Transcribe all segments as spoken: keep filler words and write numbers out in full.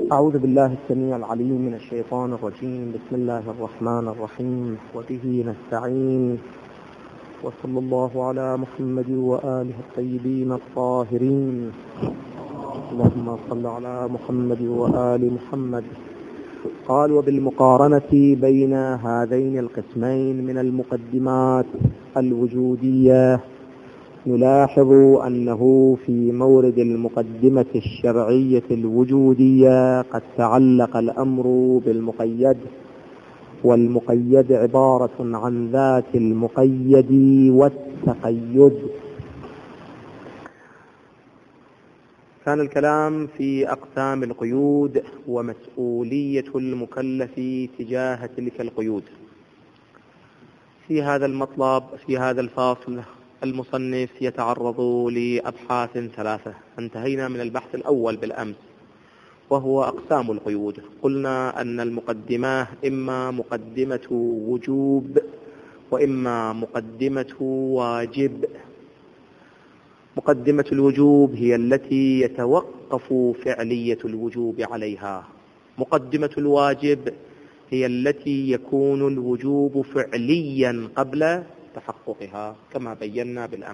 أعوذ بالله السميع العليم من الشيطان الرجيم. بسم الله الرحمن الرحيم، وبه نستعين، وصلى الله على محمد وآله الطيبين الطاهرين. اللهم صل على محمد وآل محمد. قال: وبالمقارنة بين هذين القسمين من المقدمات الوجودية نلاحظ أنه في مورد المقدمة الشرعية الوجودية قد تعلق الأمر بالمقيد، والمقيد عبارة عن ذات المقيد والتقيد. كان الكلام في أقسام القيود ومسؤولية المكلف تجاه تلك القيود. في هذا المطلب في هذا الفاصل المصنف يتعرض لأبحاث ثلاثة. انتهينا من البحث الأول بالأمس وهو أقسام القيود. قلنا أن المقدمة إما مقدمة وجوب وإما مقدمة واجب. مقدمة الوجوب هي التي يتوقف فعلية الوجوب عليها. مقدمة الواجب هي التي يكون الوجوب فعليا قبل تحققها كما بينا بالأمس.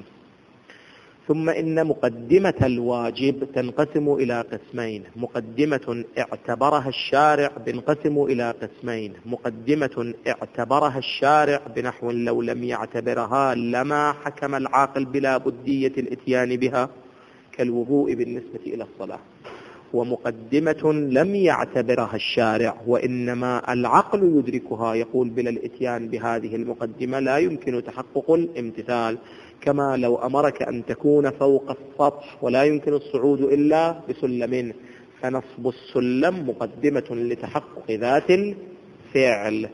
ثم إن مقدمة الواجب تنقسم إلى قسمين: مقدمة اعتبرها الشارع بنقسم إلى قسمين: مقدمة اعتبرها الشارع بنحو لو لم يعتبرها لما حكم العاقل بلا بدية الاتيان بها كالوضوء بالنسبة إلى الصلاة، ومقدمة لم يعتبرها الشارع وإنما العقل يدركها يقول بلا الاتيان بهذه المقدمة لا يمكن تحقق الامتثال، كما لو أمرك أن تكون فوق السطح ولا يمكن الصعود إلا بسلم، فنصب السلم مقدمة لتحقق ذات الفعل.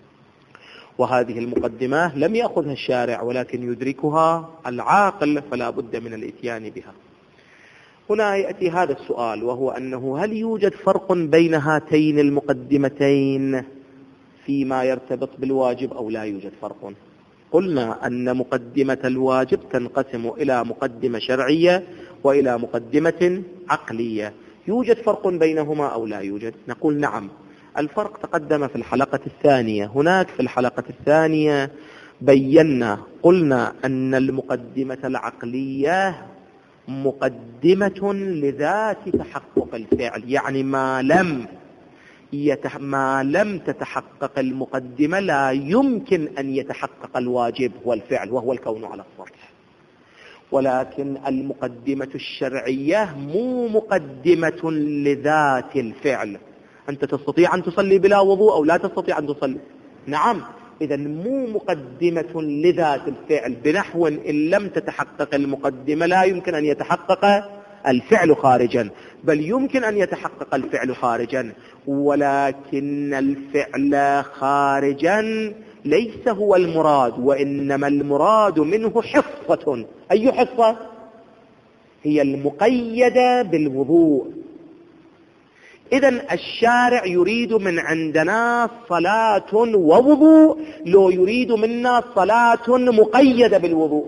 وهذه المقدمة لم يأخذها الشارع ولكن يدركها العاقل فلا بد من الاتيان بها. هنا يأتي هذا السؤال، وهو أنه هل يوجد فرق بين هاتين المقدمتين فيما يرتبط بالواجب أو لا يوجد فرق؟ قلنا أن مقدمة الواجب تنقسم إلى مقدمة شرعية وإلى مقدمة عقلية. يوجد فرق بينهما أو لا يوجد؟ نقول نعم. الفرق تقدم في الحلقة الثانية. هناك في الحلقة الثانية بينا قلنا أن المقدمة العقلية مقدمة لذات تحقق الفعل، يعني ما لم يتح... ما لم تتحقق المقدمة لا يمكن أن يتحقق الواجب والفعل وهو الكون على السطح. ولكن المقدمة الشرعية مو مقدمة لذات الفعل. أنت تستطيع أن تصلي بلا وضوء أو لا تستطيع أن تصلي؟ نعم. إذا مو مقدمة لذات الفعل بنحو إن لم تتحقق المقدمة لا يمكن أن يتحقق الفعل خارجا، بل يمكن أن يتحقق الفعل خارجا، ولكن الفعل خارجا ليس هو المراد، وإنما المراد منه حصة. أي حصة؟ هي المقيدة بالوضوء. إذن الشارع يريد من عندنا صلاة ووضوء، لو يريد منا صلاة مقيدة بالوضوء.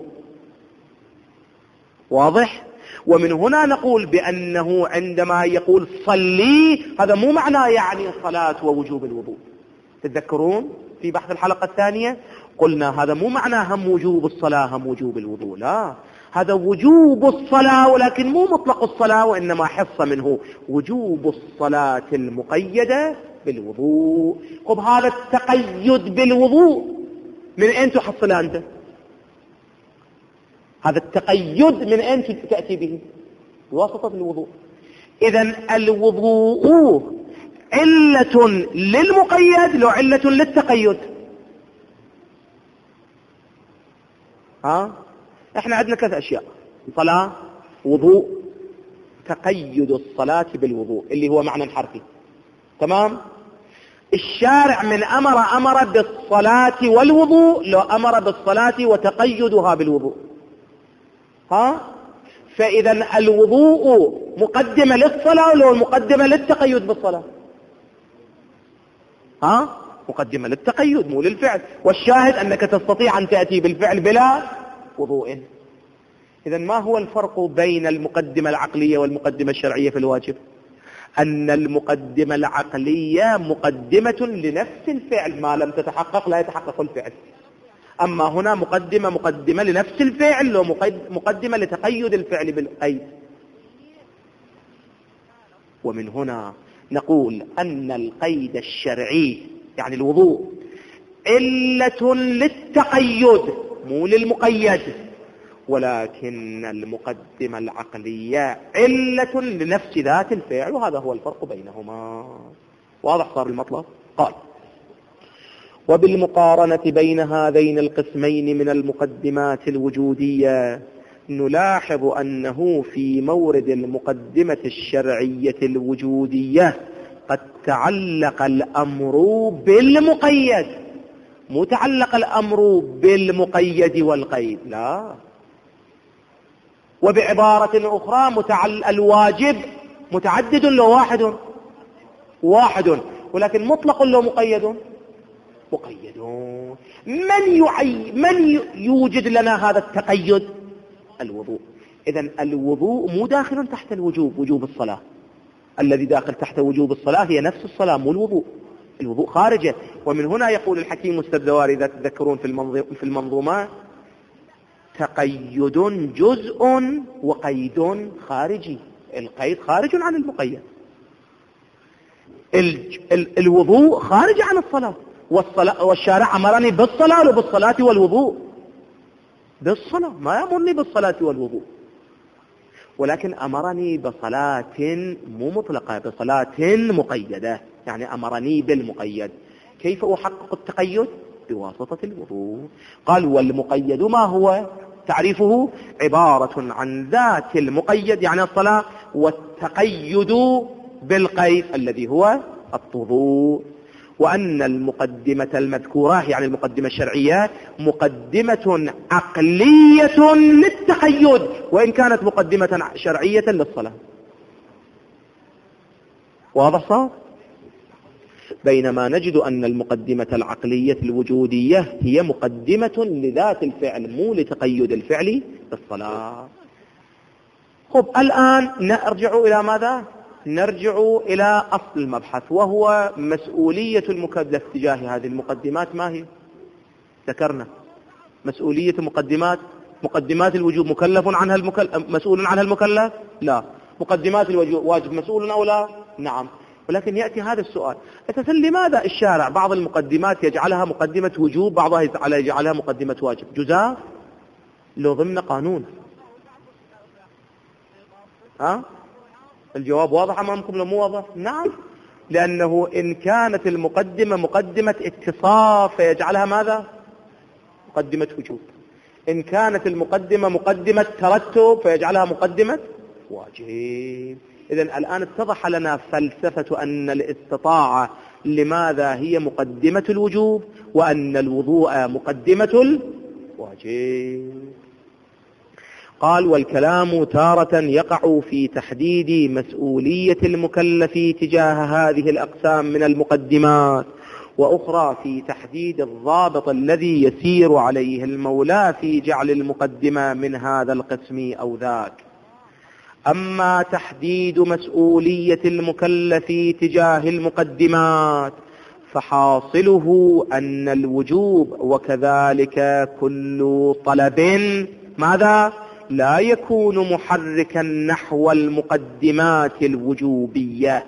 واضح؟ ومن هنا نقول بأنه عندما يقول صلي هذا مو معناه يعني الصلاة ووجوب الوضوء. تتذكرون في بحث الحلقة الثانية قلنا هذا مو معناه هم وجوب الصلاة هم وجوب الوضوء، لا، هذا وجوب الصلاة ولكن مو مطلق الصلاة وإنما حصة منه، وجوب الصلاة المقيدة بالوضوء. طب هذا التقيد بالوضوء من أين تحصل أنت؟ هذا التقيد من أين تأتي به؟ بواسطة الوضوء. إذن الوضوء علة للمقيد لو علة للتقيد. ها؟ احنا عندنا ثلاث اشياء: صلاة، وضوء، تقيد الصلاة بالوضوء اللي هو معنى حرفي. تمام؟ الشارع من امر امر بالصلاة والوضوء لو امر بالصلاة وتقيدها بالوضوء. ها؟ فاذا الوضوء مقدمة للصلاة ولو مقدمة للتقيد بالصلاة. ها؟ مقدمة للتقيد مو للفعل، والشاهد انك تستطيع ان تأتي بالفعل بلا وضوء. إذن ما هو الفرق بين المقدمة العقلية والمقدمة الشرعية في الواجب؟ أن المقدمة العقلية مقدمة لنفس الفعل، ما لم تتحقق لا يتحقق الفعل. أما هنا مقدمة مقدمة لنفس الفعل ومقدمة لتقيد الفعل بالقيد. ومن هنا نقول أن القيد الشرعي يعني الوضوء علة للتقيد مو للمقيد، ولكن المقدمة العقلية علة لنفس ذات الفعل، وهذا هو الفرق بينهما. واضح صار المطلب؟ قال: وبالمقارنة بين هذين القسمين من المقدمات الوجودية نلاحظ أنه في مورد المقدمة الشرعية الوجودية قد تعلق الأمر بالمقيد، مو تعلق الأمر بالمقيد والقيد، لا. وبعبارة أخرى متعل... الواجب متعدد لو واحد واحد، ولكن مطلق لو مقيد مقيد. من يعي من يوجد لنا هذا التقيد؟ الوضوء. إذن الوضوء مو داخل تحت الوجوب، وجوب الصلاة الذي داخل تحت وجوب الصلاة هي نفس الصلاة مو الوضوء، الوضوء خارجه. ومن هنا يقول الحكيم السبزواري إذا تذكرون في المنظومة: تقيد جزء وقيد خارجي. القيد خارج عن المقيد. ال... ال... الوضوء خارج عن الصلاة، والصلاة والشارع أمرني بالصلاة وبالصلاة والوضوء، بالصلاة ما يأمرني بالصلاة والوضوء، ولكن أمرني بصلاة مو مطلقة، بصلاة مقيدة، يعني أمرني بالمقيد. كيف أحقق التقيد؟ بواسطة الوضوء. قال: والمقيد ما هو؟ تعريفه عبارة عن ذات المقيد يعني الصلاة، والتقيد بالقيد الذي هو الوضوء. وأن المقدمة المذكورة يعني المقدمة الشرعية مقدمة عقلية للتقيد، وإن كانت مقدمة شرعية للصلاة. واضح صار؟ بينما نجد أن المقدمة العقلية الوجودية هي مقدمة لذات الفعل مو لتقيد الفعل بالصلاة. خب الآن نرجع إلى ماذا؟ نرجع إلى أصل المبحث، وهو مسؤولية المكلف تجاه هذه المقدمات. ما هي؟ ذكرنا مسؤولية مقدمات مقدمات الوجوب مكلف عنها المكلف مسؤول عنها المكلف؟ لا. مقدمات الواجب مسؤول أو لا؟ نعم. ولكن يأتي هذا السؤال: أساسا لماذا الشارع بعض المقدمات يجعلها مقدمة وجوب، بعضها يجعلها مقدمة واجب؟ جزاء لو ضمن قانون. ها؟ الجواب واضح أمامكم لو مو واضح؟ نعم. لأنه إن كانت المقدمة مقدمة اتصاف فيجعلها ماذا؟ مقدمة وجوب. إن كانت المقدمة مقدمة ترتب فيجعلها مقدمة واجب. إذن الآن اتضح لنا فلسفة أن الاستطاعة لماذا هي مقدمة الوجوب، وأن الوضوء مقدمة الواجب. قال: والكلام تارة يقع في تحديد مسؤولية المكلف تجاه هذه الأقسام من المقدمات، وأخرى في تحديد الضابط الذي يسير عليه المولى في جعل المقدمة من هذا القسم أو ذاك. أما تحديد مسؤولية المكلف تجاه المقدمات فحاصله أن الوجوب وكذلك كل طلب ماذا؟ لا يكون محركا نحو المقدمات الوجوبية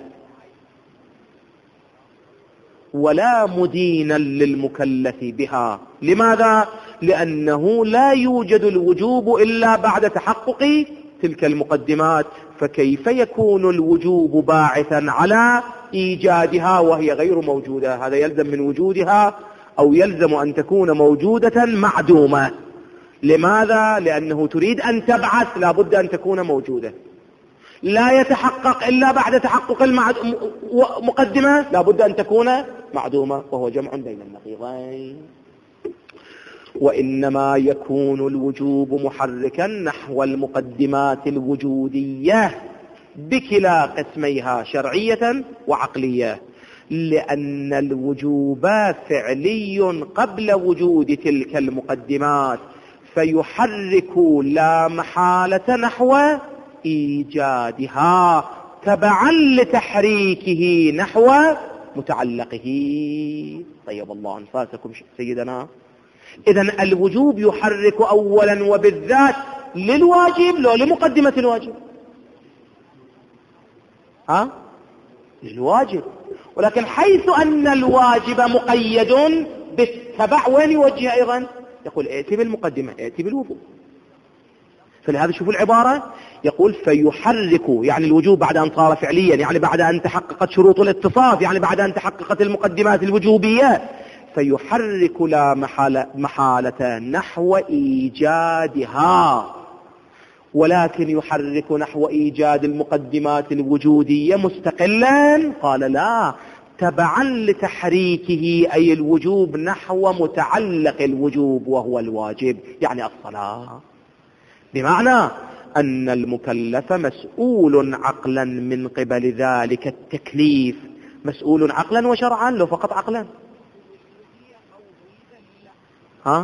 ولا مدينا للمكلف بها. لماذا؟ لأنه لا يوجد الوجوب إلا بعد تحقق تلك المقدمات، فكيف يكون الوجوب باعثا على إيجادها وهي غير موجودة؟ هذا يلزم من وجودها أو يلزم أن تكون موجودة معدومة. لماذا؟ لأنه تريد أن تبعث لابد أن تكون موجودة، لا يتحقق إلا بعد تحقق المقدمة لابد أن تكون معدومة، وهو جمع بين النقيضين. وإنما يكون الوجوب محركا نحو المقدمات الوجودية بكلا قسميها شرعية وعقلية، لأن الوجوب فعلي قبل وجود تلك المقدمات، فيحرك لا محالة نحو إيجادها تبعا لتحريكه نحو متعلقه. طيب الله أنفاسكم سيدنا. إذن الوجوب يحرك أولا وبالذات للواجب لو لمقدمة الواجب؟ ها؟ للواجب. ولكن حيث أن الواجب مقيد بالتبع وين يوجه أيضا؟ يقول ائتي بالمقدمة ائتي بالوجوب. فلهذا شوفوا العبارة، يقول فيحرك، يعني الوجوب بعد أن صار فعليا، يعني بعد أن تحققت شروط الاتصاف، يعني بعد أن تحققت المقدمات الوجوبية، فيحرك لا محالة, محالة نحو إيجادها. ولكن يحرك نحو إيجاد المقدمات الوجودية مستقلا؟ قال لا، تبعا لتحريكه أي الوجوب نحو متعلق الوجوب وهو الواجب، يعني الصلاة. بمعنى أن المكلف مسؤول عقلا من قبل ذلك التكليف، مسؤول عقلا وشرعا لو فقط عقلا. ها؟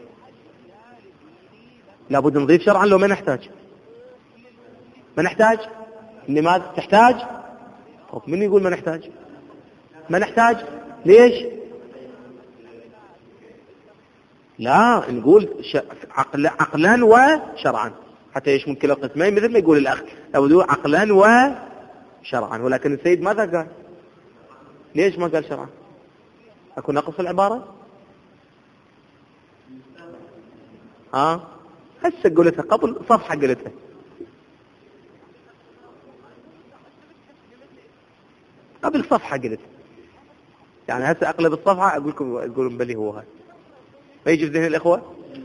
لابد نضيف شرعا لو ما نحتاج. ما نحتاج؟ لماذا تحتاج؟ طب من يقول ما نحتاج؟ ما نحتاج ليش؟ لا، نقول عقل عقلا وشرعا حتى يشمل كلا القسمين، مثل ما يقول الأخ لابد عقلا وشرعا. ولكن السيد ماذا قال؟ ليش ما قال شرعا؟ أكون نقص العبارة؟ ها؟ هسه قلتها قبل صفحة قلتها. قبل صفحة قلتها، يعني هسه أقلب الصفحة أقول لكم أقول بلي هو هذا. ما يجي في ذهن الإخوة؟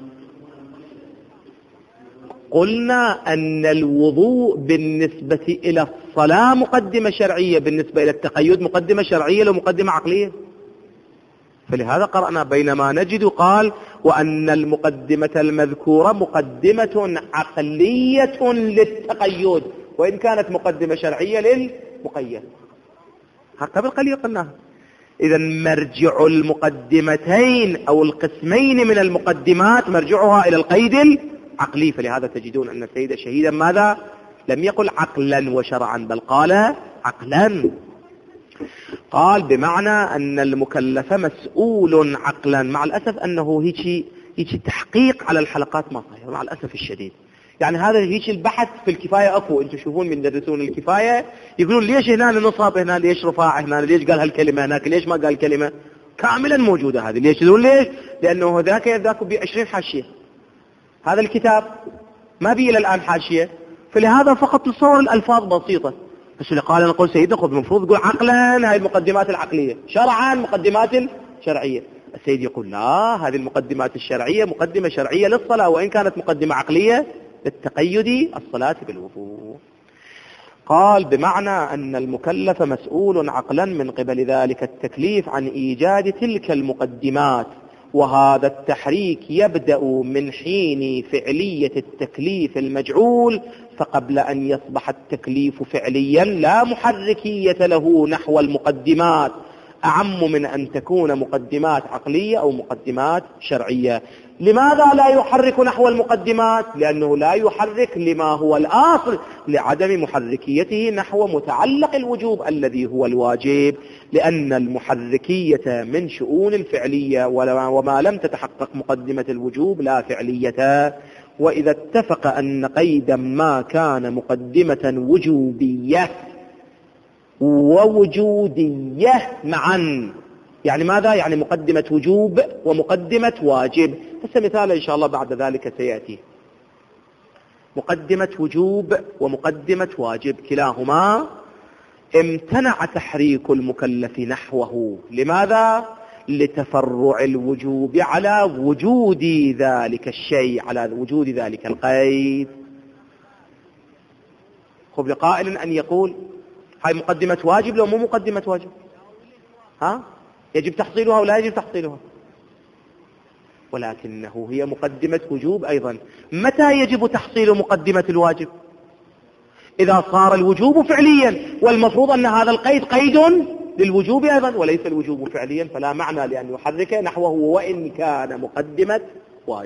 قلنا أن الوضوء بالنسبة إلى الصلاة مقدمة شرعية، بالنسبة إلى التقيد مقدمة شرعية لو مقدمة عقلية. فلهذا قرأنا بينما نجد قال وأن المقدمة المذكورة مقدمة عقلية للتقيد وإن كانت مقدمة شرعية للمقيد. قبل قليل قلناها. إذا مرجع المقدمتين أو القسمين من المقدمات مرجعها إلى القيد العقلي. فلهذا تجدون أن السيد شهيدا ماذا؟ لم يقل عقلا وشرعا بل قال عقلا. قال بمعنى أن المكلف مسؤول عقلا. مع الأسف أنه هيك هيك تحقيق على الحلقات ما صحيح مع الأسف الشديد. يعني هذا هيك البحث في الكفاية أكو، أنتم تشوفون من درسون الكفاية يقولون ليش هنا نصاب هنا، ليش رفاع هنا، ليش قال هالكلمة هناك، ليش ما قال كلمة كاملا موجودة هذه. ليش يقولون ليش؟ لأنه ذاك ذاك بعشرين حاشية، هذا الكتاب ما بيه إلى الآن حاشية، فلهذا فقط تصور الألفاظ بسيطة. بس اللي قال نقول سيدنا خذ المفروض تقول عقلا هاي المقدمات العقلية، شرعا مقدمات شرعية. السيد يقول لا، هذه المقدمات الشرعية مقدمة شرعية للصلاة وإن كانت مقدمة عقلية للتقيد الصلاة بالوضوء. قال بمعنى أن المكلف مسؤول عقلا من قبل ذلك التكليف عن إيجاد تلك المقدمات، وهذا التحريك يبدأ من حين فعلية التكليف المجعول، فقبل أن يصبح التكليف فعليا لا محركية له نحو المقدمات، أعم من أن تكون مقدمات عقلية أو مقدمات شرعية. لماذا لا يحرك نحو المقدمات؟ لأنه لا يحرك لما هو الأصل، لعدم محركيته نحو متعلق الوجوب الذي هو الواجب، لأن المحركية من شؤون الفعلية، وما لم تتحقق مقدمة الوجوب لا فعلية. وإذا اتفق أن قيدا ما كان مقدمة وجوبية ووجودية معا، يعني ماذا؟ يعني مقدمة وجوب ومقدمة واجب. بس مثال إن شاء الله بعد ذلك سيأتي. مقدمة وجوب ومقدمة واجب كلاهما امتنع تحريك المكلف نحوه. لماذا؟ لتفرع الوجوب على وجود ذلك الشيء، على وجود ذلك القيد. خب لقائل أن يقول هاي مقدمة واجب لو مو مقدمة واجب؟ ها؟ يجب تحصيلها ولا يجب تحصيلها؟ ولكنه هي مقدمة وجوب أيضا. متى يجب تحصيل مقدمة الواجب؟ إذا صار الوجوب فعليا، والمفروض أن هذا القيد قيد للوجوب أيضا وليس الوجوب فعليا، فلا معنى لأن يحرك نحوه وإن كان مقدمة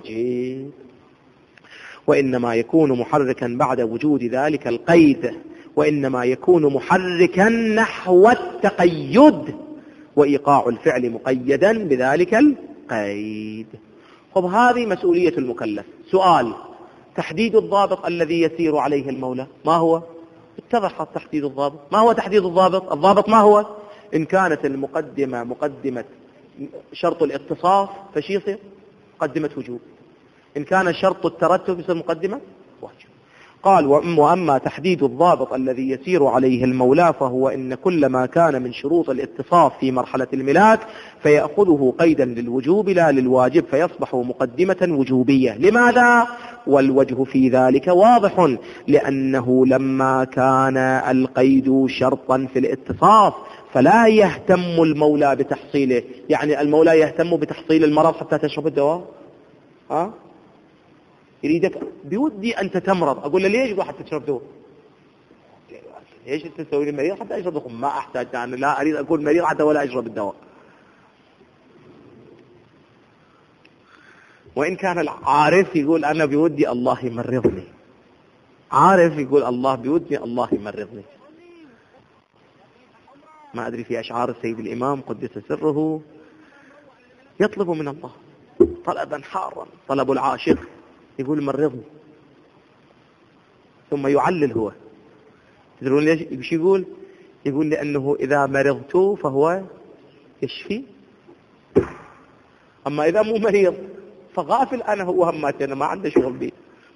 واجب، وإنما يكون محركا بعد وجود ذلك القيد. وإنما يكون محركا نحو التقيد، وإيقاع الفعل مقيدا بذلك القيد. طب هذه مسؤولية المكلف. سؤال: تحديد الضابط الذي يسير عليه المولى ما هو؟ اتضح تحديد الضابط. ما هو تحديد الضابط؟ الضابط ما هو؟ إن كانت المقدمة مقدمة شرط الاتصاف فشي يصير مقدمة وجوب، إن كان شرط الترتب يصير مقدمة واجب. قال: وأما تحديد الضابط الذي يسير عليه المولى فهو إن كل ما كان من شروط الاتصاف في مرحلة الملاك فيأخذه قيدا للوجوب لا للواجب، فيصبح مقدمة وجوبية. لماذا؟ والوجه في ذلك واضح، لأنه لما كان القيد شرطا في الاتصاف فلا يهتم المولى بتحصيله. يعني المولى يهتم بتحصيل المرض حتى تشرب الدواء؟ ها؟ يريدك بودي أنت تمرض، أقول له ليش؟ حتى تشرب دواء. ليش أنت تسوي لي مريض حتى أشرب دواء؟ ما أحتاج، أنا لا أريد أكون مريض حتى ولا أشرب الدواء. وإن كان العارف يقول أنا بودي الله يمرضني، عارف يقول الله بودي الله يمرضني. ما أدري في أشعار السيد الإمام قدس سره يطلب من الله طلبا حارا، طلب العاشق، يقول مرضني، ثم يعلل هو. تدرون ليش ايش يقول؟ يقول لأنه إذا مرضت فهو يشفي، أما إذا مو مريض فغافل أنا هو هماتي، أنا ما عنده شغل بي.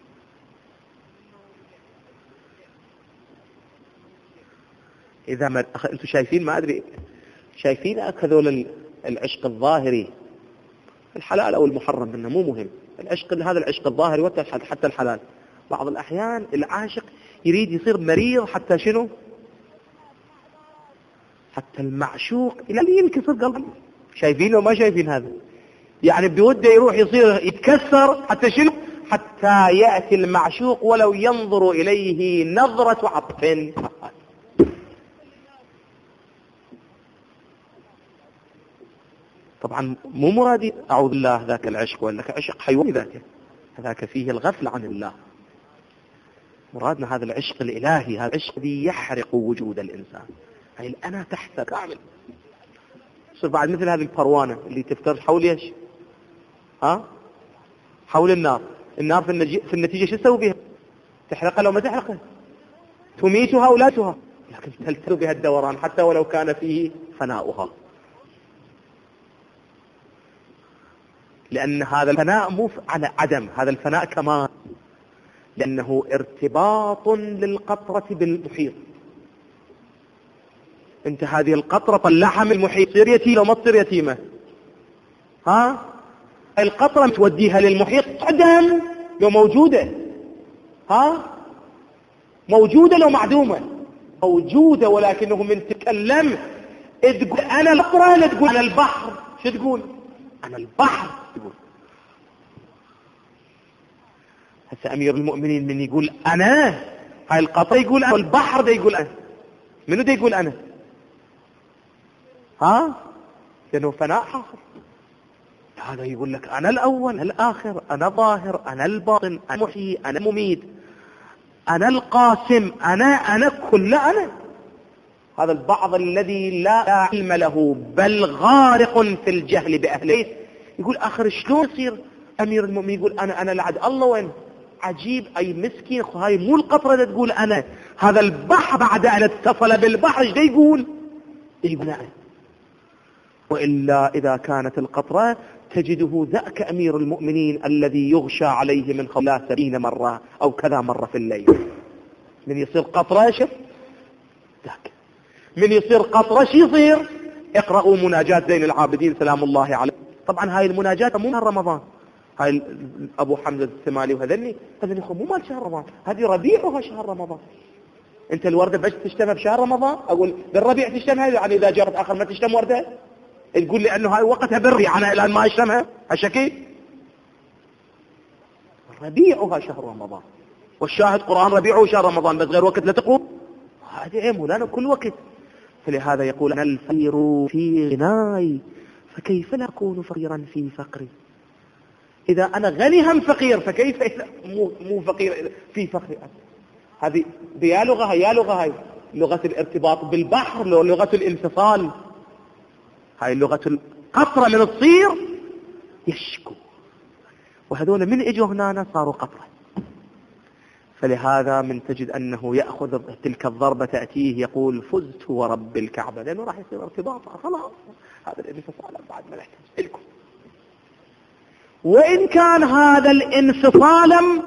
إذا ما أخ... أنتم شايفين، ما أدري شايفين هذول العشق الظاهري الحلال أو المحرم منه مو مهم، العشق هذا العشق الظاهري حتى الحلال. بعض الأحيان العاشق يريد يصير مريض حتى شنو؟ حتى المعشوق إلى ينكسر قلبه. شايفين وما شايفين هذا؟ يعني بوده يروح يصير يتكسر حتى شنو؟ حتى يأتي المعشوق ولو ينظر إليه نظرة عطف. طبعا مو مرادي أعوذ بالله ذاك العشق ولا عشق حيواني، ذاك هذاك فيه الغفل عن الله. مرادنا هذا العشق الإلهي، هذا العشق الذي يحرق وجود الإنسان، هاي الأنا تحت كامل. صار بعد مثل هذه البروانة اللي تفترش حول ايش؟ ها؟ حول النار. النار في, النج... في النتيجة شو تسوي بها؟ تحرقها لو ما تحرقها، تميتها أو لا تها، لكن تلتذ بها الدوران حتى ولو كان فيه فناؤها. لأن هذا الفناء مو على عدم، هذا الفناء كمان لأنه ارتباط للقطرة بالمحيط. انت هذه القطرة طلعها من المحيط، تصير يتيمة وما تصير يتيمة؟ ها؟ القطرة توديها للمحيط عدم لو موجودة، ها؟ موجودة لو معدومة؟ موجودة، ولكنه من تكلم تقول أنا القطرة، لا تقول أنا البحر. شو تقول؟ أنا البحر تقول. هسه أمير المؤمنين من يقول أنا، هاي القطرة يقول أنا، والبحر ده يقول أنا. منو ده يقول أنا؟ ها؟ لأنه فناء حاصل. هذا يقول لك أنا الأول، أنا الآخر، أنا ظاهر، أنا الباطن، أنا محيي، أنا مميت، أنا القاسم، أنا أنا كل أنا. هذا البعض الذي لا علم له بل غارق في الجهل بأهله يقول آخر شلون يصير أمير المؤمنين يقول أنا أنا لعد الله وين؟ عجيب، أي مسكين، هاي مو القطرة اللي تقول أنا، هذا البحر بعد أن اتصل بالبحر ايش يقول؟ يقول أنا. وإلا إذا كانت القطرة تجده ذاك أمير المؤمنين الذي يغشى عليه من خلال سبعين مرة أو كذا مرة في الليل. من يصير قطرة شف ذاك، من يصير قطرة شي يصير؟ اقرأوا مناجاة زين العابدين سلام الله عليه. طبعا هاي المناجاة مو شهر رمضان، هاي أبو حمزة الثمالي وهذني هذني مو مال شهر رمضان، هذه ربيعها شهر رمضان. انت الوردة بس تشتمها بشهر رمضان؟ اقول بالربيع تشتمها، يعني اذا جرت اخر ما تشتم وردة تقول لي انه هاي وقتها بالربيع انا الان ما اشتمها، هالشكل ربيعها شهر رمضان. والشاهد قرآن ربيعه شهر رمضان، بس غير وقت لا تقول هذه عيب، ولا كل وقت. فلهذا يقول أنا الفقير في غناي فكيف لا أكون فقيرا في فقري؟ إذا أنا غني هم فقير فكيف إذا مو, مو فقير في فقري؟ هذه يا لغة هاي يا لغة هاي لغة الارتباط بالبحر، لغة الانفصال، هاي لغة القطرة من تصير يشكو، وهذول من اجوا هنا صاروا قطرة. فلهذا من تجد أنه يأخذ تلك الضربة تأتيه يقول فزت ورب الكعبة، لأنه راح يصير ارتباط خلاص، هذا الانفصال بعد ما نحتاج لكم. وإن كان هذا الانفصال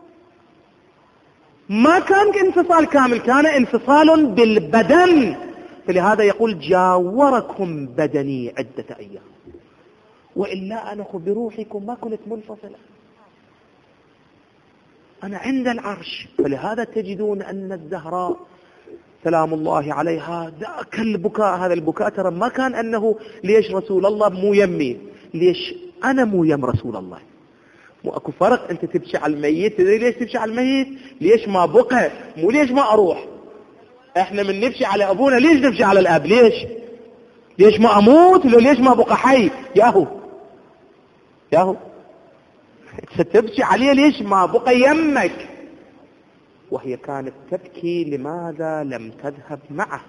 ما كان انفصال كامل، كان انفصال بالبدن، فلهذا يقول جاوركم بدني عدة أيام، وإلا أنا بروحكم ما كنت منفصلة، أنا عند العرش. فلهذا تجدون أن الزهراء سلام الله عليها ذاك البكاء، هذا البكاء ترى ما كان أنه ليش رسول الله مو يمي، ليش أنا مو يم رسول الله. مو أكو فرق، أنت تبكي على الميت، ليش تبكي على الميت؟ ليش ما بقى، مو ليش ما أروح. إحنا من نبكي على أبونا ليش نبكي على الأب؟ ليش ليش ما أموت، لو ليش ما بقى حي؟ ياهو ياهو ستبكي عليه ليش ما بقى يمك. وهي كانت تبكي لماذا لم تذهب معه.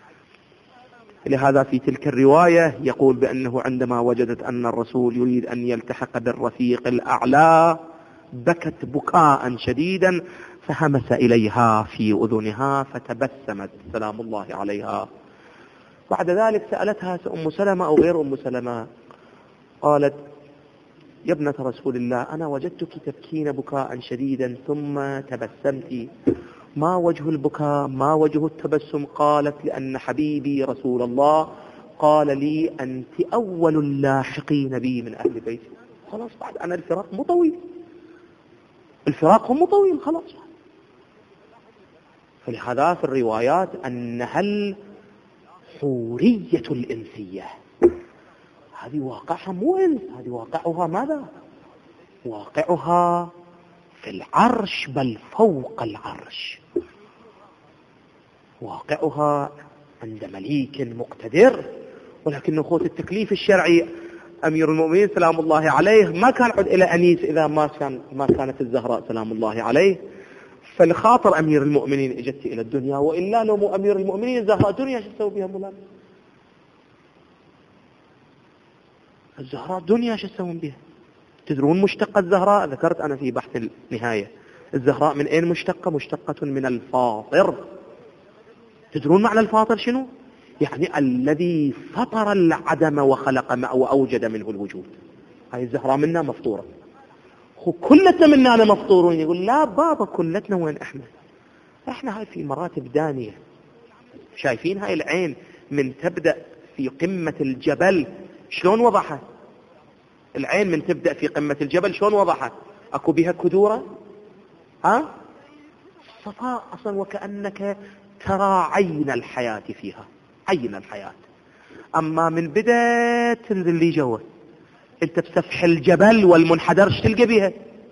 لهذا في تلك الرواية يقول بأنه عندما وجدت أن الرسول يريد أن يلتحق بالرفيق الأعلى بكت بكاء شديدا، فهمس إليها في أذنها فتبسمت سلام الله عليها. بعد ذلك سألتها أم سلمة أو غير أم سلمة، قالت يا ابنة رسول الله أنا وجدتك تبكين بكاء شديدا ثم تبسمت، ما وجه البكاء ما وجه التبسم؟ قالت لأن حبيبي رسول الله قال لي أنت أول اللاحقين بي من أهل بيتي. خلاص بعد أنا الفراق مو طويل، الفراق مو طويل خلاص. فلهذا في الروايات أنها الحورية الإنسية، هذه واقعها مو إنس، هذه واقعها ماذا؟ واقعها في العرش بل فوق العرش، واقعها عند مليك مقتدر. ولكن أخوة التكليف الشرعي أمير المؤمنين سلام الله عليه ما كان عد إلى أنيس إذا ما كان ما كانت الزهراء سلام الله عليه. فلخاطر أمير المؤمنين اجت إلى الدنيا، وإلا لو مو أمير المؤمنين الزهراء دنيا شو تسوي بها مولانا؟ الزهراء دنيا شو تسوون بها؟ تدرون مشتقة الزهراء؟ ذكرت أنا في بحث النهاية الزهراء من أين مشتقة؟ مشتقة من الفاطر. تدرون معنى الفاطر شنو؟ يعني الذي فطر العدم وخلق وأوجد منه الوجود. هاي الزهراء منا مفطورة، كلتنا منا أنا مفطورون. يقول لا بابا كلتنا وين إحنا؟ إحنا هاي في مراتب دانية. شايفين هاي العين من تبدأ في قمة الجبل شلون وضحت؟ العين من تبدأ في قمة الجبل شلون وضحت؟ أكو بها كدورة؟ ها؟ صفاء أصلا، وكأنك ترى عين الحياة فيها، عين الحياة. أما من بدأ تنزل لي جوا انت بسفح الجبل والمنحدر ايش تلقى بيها؟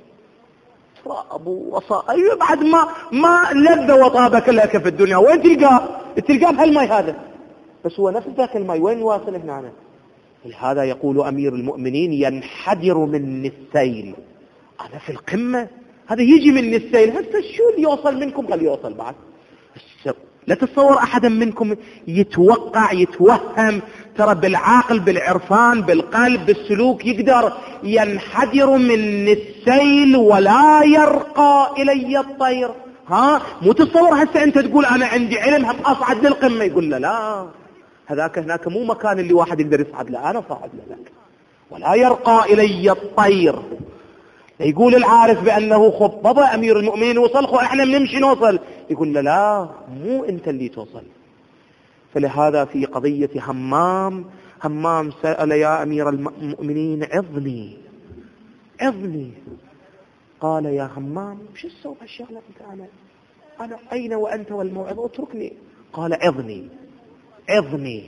تراب وصا، ايوه بعد ما ما لذ وطابك لك في الدنيا. وين تلقاه؟ تلقاه بهالماء هذا، بس هو نفس ذاك الماء وين واصل هنا أنا؟ لهذا يقول أمير المؤمنين ينحدر من السيل، أنا في القمة، هذا يجي من السيل، هسه شو اللي يوصل منكم؟ خليه يوصل بعد. لا تتصور أحدا منكم يتوقع يتوهم، ترى بالعقل بالعرفان بالقلب بالسلوك يقدر ينحدر من السيل ولا يرقى إلي الطير. ها مو تتصور هسه أنت تقول أنا عندي علم هم أصعد للقمة، يقول لا لا هذاك هناك مو مكان اللي واحد يقدر يصعد له، أنا صاعد لك. ولا يرقى إلي الطير. يقول العارف بأنه خب بابا أمير المؤمنين وصل، خو إحنا بنمشي نوصل، يقول لا لا مو أنت اللي توصل. فلهذا في قضية همام، همام سأل يا أمير المؤمنين عظني عظني. قال يا همام شو السوء هالشغلة أنت؟ أنا أنا أين وأنت والموعظة؟ اتركني. قال عظني عظني.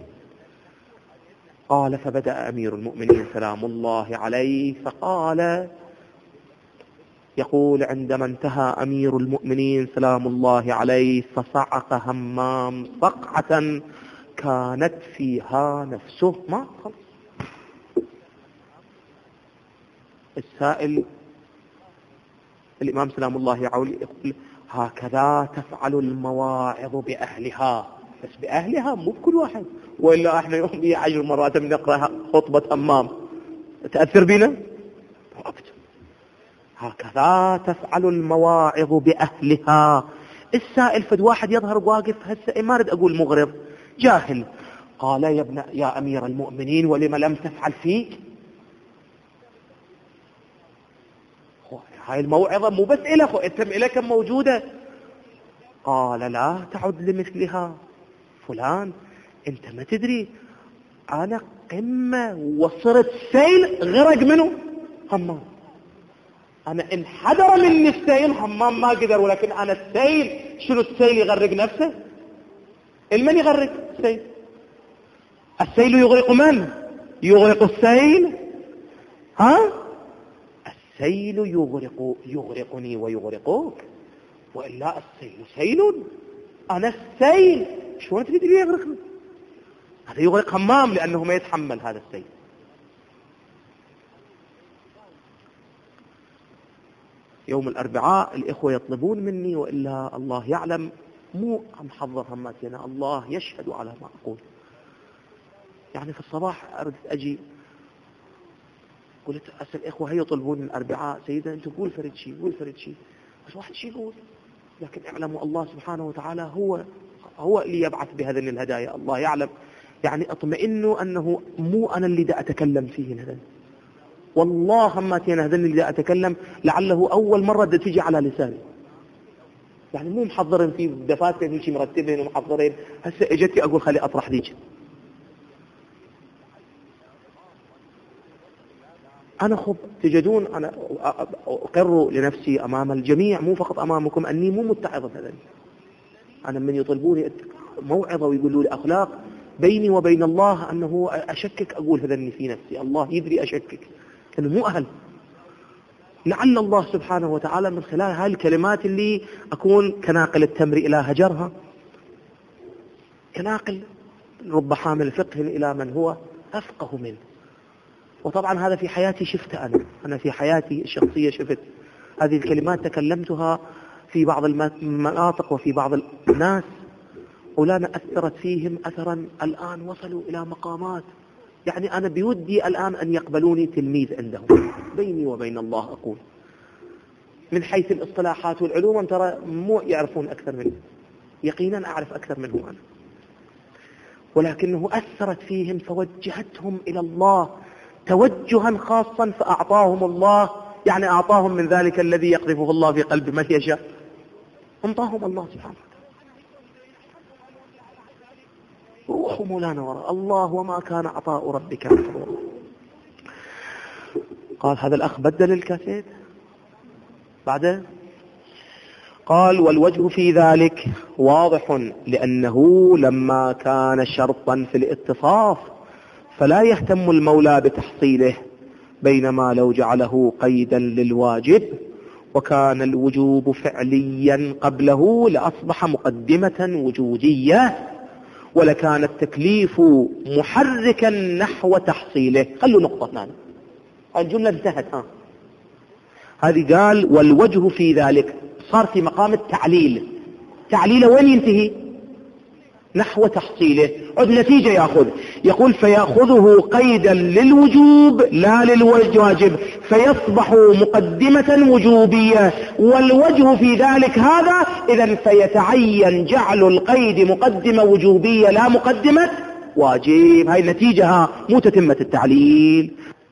قال فبدأ أمير المؤمنين سلام الله عليه فقال، يقول عندما انتهى أمير المؤمنين سلام الله عليه فصعق همام صقعة كانت فيها نفسه ما خلص. السائل الإمام سلام الله عليه يقول هكذا تفعل المواعظ بأهلها، بس بأهلها مو بكل واحد، وإلا احنا يوم بي عشر مرات بنقرأ خطبة أمام تأثر بنا. هكذا تفعل المواعظ بأهلها. السائل فد واحد يظهر واقف هسه ما اريد اقول مغرض جاهل، قال يا ابن يا امير المؤمنين ولم لم تفعل فيك؟ هاي الموعظة مو بس إلك، انت إليك موجودة. قال لا تعد لمثلها. فلان انت ما تدري انا قمة وصرت سيل غرق منه همام، انا انحدر مني السيل همام ما قدر، ولكن انا السيل شنو السيل يغرق نفسه؟ المن يغرق السيل؟ السيل يغرق من؟ يغرق السيل؟ ها؟ السيل يغرق يغرقني ويغرقك، وإلا السيل سيل، أنا السيل شلون تريد لي يغرقني؟ هذا يغرق همام لأنه ما يتحمل هذا السيل. يوم الأربعاء الإخوة يطلبون مني، وإلا الله يعلم مو محضر هماتنا، الله يشهد على ما أقول. يعني في الصباح أردت أجي قلت أسأل الإخوة هي يطلبون الأربعاء سيدنا أنتم قول فرد شيء قول فرد شيء، بس واحد شيء يقول، لكن اعلموا الله سبحانه وتعالى هو هو اللي يبعث بهذه الهدايا، الله يعلم. يعني اطمئنوا أنه مو أنا اللي دا أتكلم فيه هذا، والله ما تينا هذا اللي دا أتكلم لعله أول مرة دا تيجي على لساني، يعني مو محضرين فيه دفاتر هيك مرتبين ومحضرين. هسه اجتي أقول خلي أطرح ذيك. أنا خب تجدون أنا أقر لنفسي أمام الجميع مو فقط أمامكم أني مو متعظ هذا. أنا من يطلبوني موعظة ويقولوا لي أخلاق بيني وبين الله أنه أشكك، أقول هذا في نفسي، الله يدري أشكك أنه مو أهل. لعل الله سبحانه وتعالى من خلال هاي الكلمات اللي أكون كناقل التمر إلى هجرها، كناقل رب حامل فقه إلى من هو أفقه منه. وطبعا هذا في حياتي شفته، أنا أنا في حياتي الشخصية شفت هذه الكلمات، تكلمتها في بعض المناطق وفي بعض الناس، ولانا أثرت فيهم أثرا الآن وصلوا إلى مقامات، يعني أنا بودي الآن أن يقبلوني تلميذ عندهم. بيني وبين الله أقول من حيث الاصطلاحات والعلوم ترى مو يعرفون أكثر مني، يقينا أعرف أكثر منهم أنا، ولكنه أثرت فيهم فوجهتهم إلى الله توجها خاصا، فأعطاهم الله، يعني أعطاهم من ذلك الذي يقذفه الله في قلب من يشاء، أعطاهم الله سبحانه وتعالى. روحوا مولانا وراء الله، وما كان عطاء ربك محظورا. قال هذا الأخ بدل الكاسيت بعده، قال والوجه في ذلك واضح، لأنه لما كان شرطا في الاتصاف فلا يهتم المولى بتحصيله، بينما لو جعله قيدا للواجب وكان الوجوب فعليا قبله لأصبح مقدمة وجودية، ولكان التكليف محركا نحو تحصيله. خلوا نقطة هنا، الجملة انتهت. ها هذه قال والوجه في ذلك، صار في مقام التعليل. تعليله وين ينتهي؟ نحو تحصيله. عد نتيجة يأخذ، يقول فيأخذه قيدا للوجوب لا للواجب، فيصبح مقدمة وجوبية، والوجه في ذلك هذا إذن فيتعين جعل القيد مقدمة وجوبية لا مقدمة واجب. هاي النتيجة مو تتمة التعليل.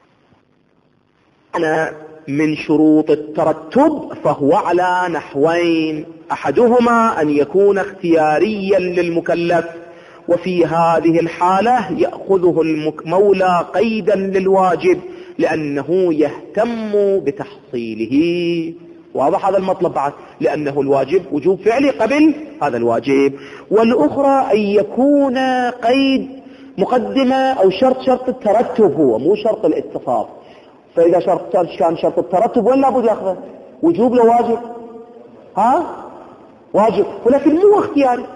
أنا من شروط الترتب فهو على نحوين، أحدهما أن يكون اختياريا للمكلف، وفي هذه الحالة يأخذه المولى قيدا للواجب لأنه يهتم بتحصيله. واضح هذا المطلب بعد، لأنه الواجب وجوب فعلي قبل هذا الواجب. والأخرى أن يكون قيد مقدمة أو شرط شرط الترتب، هو مو شرط الاتصاف. فإذا شرط كان شرط الترتب ولا بد يأخذه وجوب لو واجب؟ ها واجب، ولكن مو اختياري.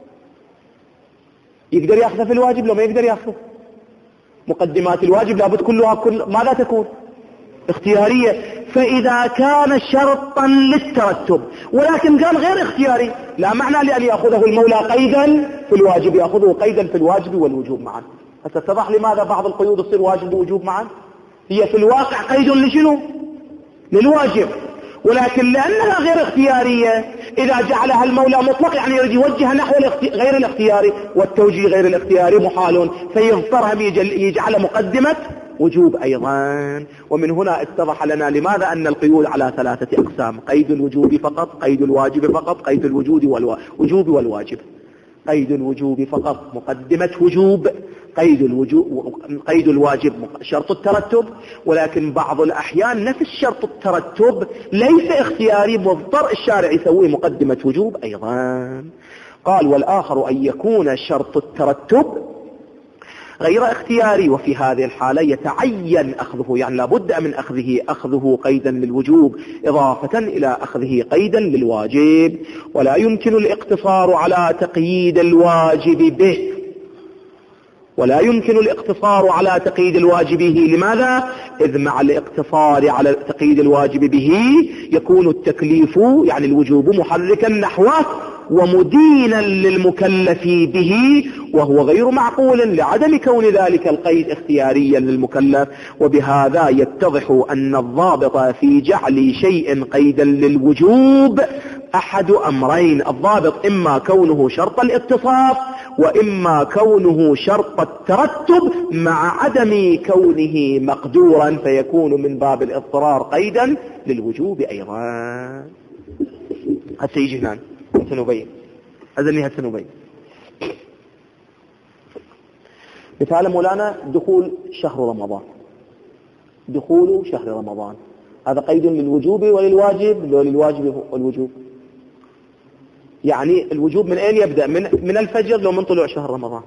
يقدر يأخذه في الواجب لو ما يقدر يأخذه. مقدمات الواجب لابد كلها كل ماذا تكون؟ اختيارية. فإذا كان شرطا للترتب ولكن قال غير اختياري، لا معنى لأن يأخذه المولى قيدا في الواجب، يأخذه قيدا في الواجب والوجوب معا. ستتضح لماذا بعض القيود تصير واجب ووجوب معا. هي في الواقع قيد لشنو؟ للواجب، ولكن لأنها غير اختيارية إذا جعلها المولى مطلق يعني يريد يوجه نحو غير الاختياري، والتوجيه غير الاختياري محال، فيضطرها يجعل مقدمة وجوب أيضا. ومن هنا اتضح لنا لماذا أن القيود على ثلاثة أقسام: قيد الوجوب فقط، قيد الواجب فقط، قيد الوجود والوجوب والواجب. قيد الوجوب فقط مقدمة وجوب، قيد الوجوب قيد الواجب شرط الترتب، ولكن بعض الأحيان نفس شرط الترتب ليس اختياري، مضطر الشارع يسويه مقدمة وجوب أيضا. قال: والآخر أن يكون شرط الترتب غير اختياري، وفي هذه الحالة يتعين أخذه، يعني لابد من أخذه أخذه قيدا للوجوب إضافة إلى أخذه قيدا للواجب، ولا يمكن الاقتصار على تقييد الواجب به ولا يمكن الاقتصار على تقييد الواجب به. لماذا؟ إذ مع الاقتصار على تقييد الواجب به يكون التكليف يعني الوجوب محركا نحوه ومدينا للمكلف به، وهو غير معقول لعدم كون ذلك القيد اختياريا للمكلف. وبهذا يتضح أن الضابط في جعل شيء قيدا للوجوب أحد أمرين: الضابط إما كونه شرط الاتصاف، وإما كونه شرط الترتب مع عدم كونه مقدورا، فيكون من باب الاضطرار قيدا للوجوب أيضا. هسه يجي هنا سنبين أذني سنبين مثال مولانا: دخول شهر رمضان، دخول شهر رمضان هذا قيد للوجوب وللواجب وللواجب والوجوب. يعني الوجوب من أين يبدأ؟ من, من الفجر لو من طلوع شهر رمضان.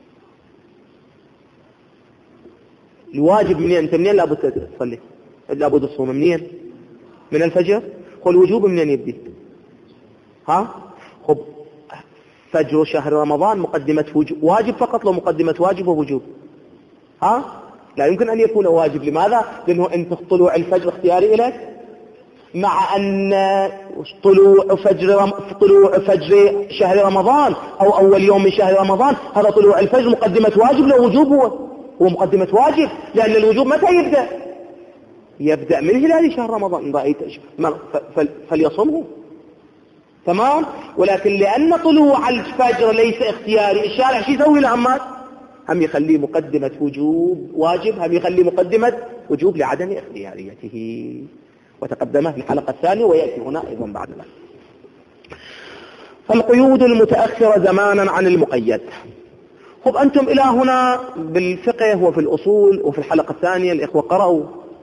الواجب منين؟ أنت منين لابد تصلي؟ لابد تصوم منين؟ من الفجر. والوجوب منين يبدأ؟ ها؟ خب فجر شهر رمضان مقدمة واجب فقط، لو مقدمة واجب ووجوب. ها؟ لا يمكن أن يكون واجب. لماذا؟ لأنه أنت طلوع الفجر اختياري إليك، مع أن طلوع فجر طلوع فجر شهر رمضان أو أول يوم من شهر رمضان هذا طلوع الفجر مقدمة واجب، لو وجوب هو هو مقدمة واجب، لأن الوجوب متى يبدأ؟ يبدأ من هلال شهر رمضان، فليصمه. تمام. ولكن لأن طلوع الفجر ليس اختياري، الشارع شو يسوي لأمات؟ هم يخليه مقدمة وجوب واجب، هم يخليه مقدمة وجوب لعدم اختياريته، وتقدمه في الحلقة الثانية ويأتي هنا أيضا بعد ذلك. فالقيود المتأخرة زمانا عن المقيد. خب أنتم إلى هنا بالفقه وفي الأصول وفي الحلقة الثانية الإخوة قرأوا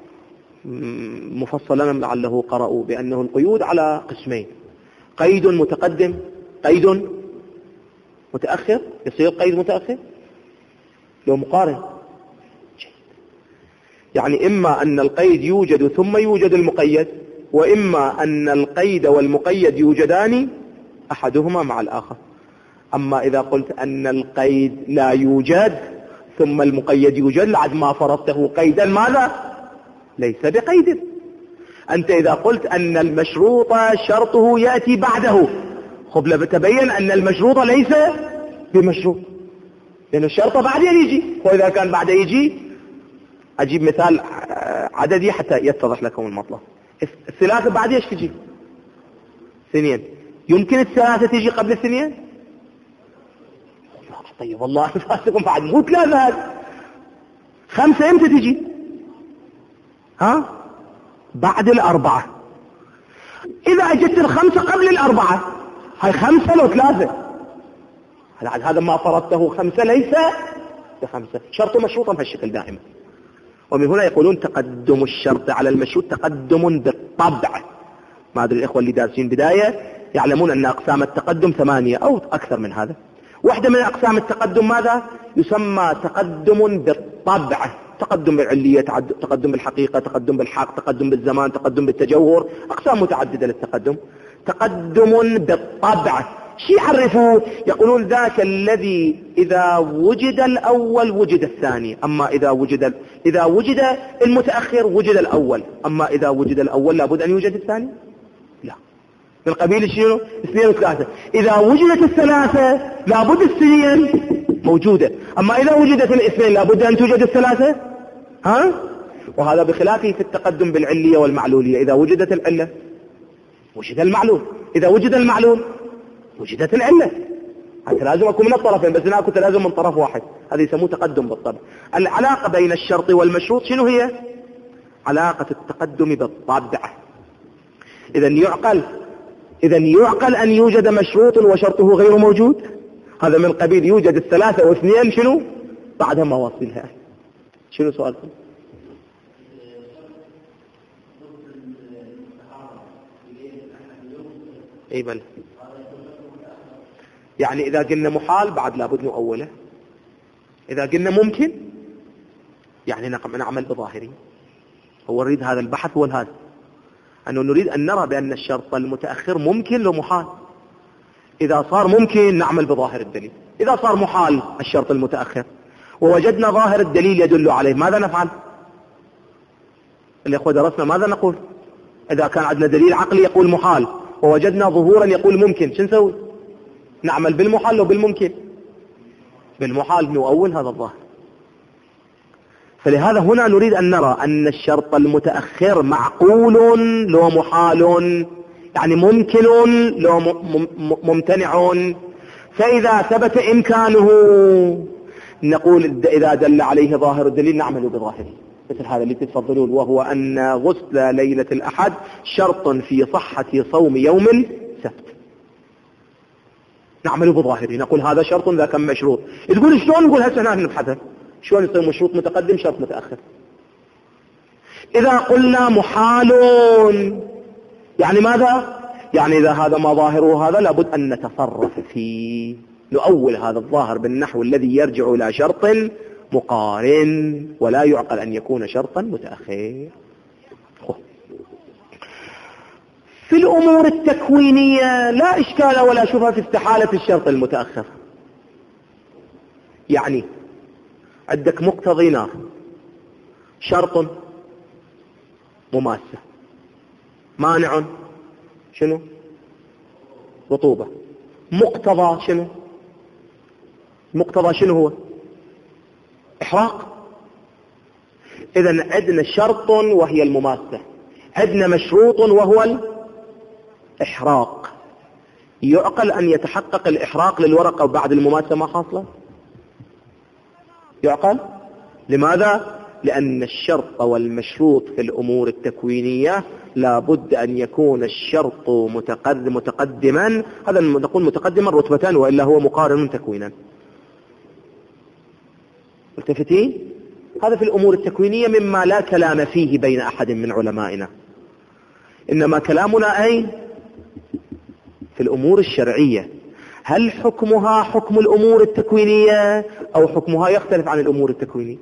مفصلا لعله قرأوا بأنه القيود على قسمين: قيد متقدم، قيد متأخر. يصير قيد متأخر لو مقارن، يعني إما أن القيد يوجد ثم يوجد المقيد، وإما أن القيد والمقيد يوجدان أحدهما مع الآخر. أما إذا قلت أن القيد لا يوجد ثم المقيد يوجد لعد ما فرضته قيدا ماذا؟ ليس بقيد. أنت إذا قلت أن المشروط شرطه يأتي بعده، خب لبتبين أن المشروط ليس بمشروط، لأن الشرط بعدين يجي. وإذا كان بعد يجي أجيب مثال عددي حتى يتضح لكم المطلب. الثلاثة بعد ايش تجي؟ اثنين. يمكن الثلاثة تجي قبل الاثنين؟ طيب والله فاسقكم بعد مو ثلاثة. خمسة امتى تجي؟ ها؟ بعد الأربعة. إذا أجت الخمسة قبل الأربعة هاي خمسة لو ثلاثة، هذا ما فرضته خمسة ليس بخمسة. شرط مشروطا بهالشكل دائما. ومن هنا يقولون تقدم الشرط على المشروط تقدم بالطبع. ما أدري الإخوة اللي دارسين بداية يعلمون أن أقسام التقدم ثمانية أو أكثر من هذا. واحدة من أقسام التقدم ماذا؟ يسمى تقدم بالطبع. تقدم بالعلية، تقدم بالحقيقة، تقدم بالحق، تقدم بالزمان، تقدم بالتجوهر، أقسام متعددة للتقدم. تقدم بالطبع شي يعرفوه؟ يقولون ذاك الذي إذا وجد الأول وجد الثاني، أما إذا وجد إذا وجد المتأخر وجد الأول، أما إذا وجد الأول لابد أن يوجد الثاني؟ لا، من قبيل شنو؟ اثنين وثلاثة. إذا وجدت الثلاثة لابد السنين موجودة، أما إذا وجدت الاثنين لابد أن توجد الثلاثة. ها؟ وهذا بخلافه في التقدم بالعلية والمعلولية. إذا وجدت العلة وجد المعلول، إذا وجد المعلول وجدت العلة. هذا لازم أكون من الطرفين، بس أنا كنت لازم من طرف واحد. هذا يسموه تقدم بالطبع. العلاقة بين الشرط والمشروط شنو هي؟ علاقة التقدم بالطابعة. إذا يعقل إذا يعقل أن يوجد مشروط وشرطه غير موجود. هذا من قبيل يوجد الثلاثة واثنين شنو بعدها ما واصلها. شنو سؤالكم؟ اي بل يعني اذا قلنا محال بعد لابد نؤوله، اذا قلنا ممكن يعني نعمل بظاهري. هو نريد هذا البحث هو هذا، انه نريد ان نرى بان الشرط المتاخر ممكن لو محال. اذا صار ممكن نعمل بظاهر الدليل، اذا صار محال الشرط المتاخر ووجدنا ظاهر الدليل يدل عليه ماذا نفعل؟ الاخوه درسنا ماذا نقول؟ اذا كان عندنا دليل عقلي يقول محال ووجدنا ظهورا يقول ممكن، شو نسوي؟ نعمل بالمحال وبالممكن. بالمحال نؤول هذا الظاهر. فلهذا هنا نريد أن نرى أن الشرط المتأخر معقول لو محال، يعني ممكن لو ممتنع. فإذا ثبت إمكانه نقول إذا دل عليه ظاهر الدليل نعمل بظاهره، مثل هذا اللي تتفضلون، وهو أن غسل ليلة الأحد شرط في صحة صوم يوم السبت. نعمل بظاهره، نقول هذا شرط ذا كم مشروط. تقول شلون؟ نقول هسه نحن نبحثه شلون يصير مشروط متقدم شرط متأخر. إذا قلنا محال يعني ماذا؟ يعني إذا هذا ما ظاهره هذا لابد أن نتصرف فيه، نؤول هذا الظاهر بالنحو الذي يرجع إلى شرط مقارن، ولا يعقل أن يكون شرطا متأخر. في الأمور التكوينية لا إشكال ولا شبهة في استحالة الشرط المتأخر. يعني عندك مقتضي نار، شرط مماسة، مانع شنو؟ رطوبة. مقتضى شنو؟ مقتضى شنو هو؟ إحراق. إذن عندنا شرط وهي المماسة، عندنا مشروط وهو الإحراق. يعقل أن يتحقق الإحراق للورقة وبعد المماسة ما حاصلة؟ يعقل؟ لماذا؟ لأن الشرط والمشروط في الأمور التكوينية لابد أن يكون الشرط متقدم متقدما، هذا نقول متقدما رتبتان، وإلا هو مقارن تكوينا. ملتفتين؟ هذا في الأمور التكوينية مما لا كلام فيه بين أحد من علمائنا، إنما كلامنا أين؟ في الأمور الشرعية. هل حكمها حكم الأمور التكوينية أو حكمها يختلف عن الأمور التكوينية؟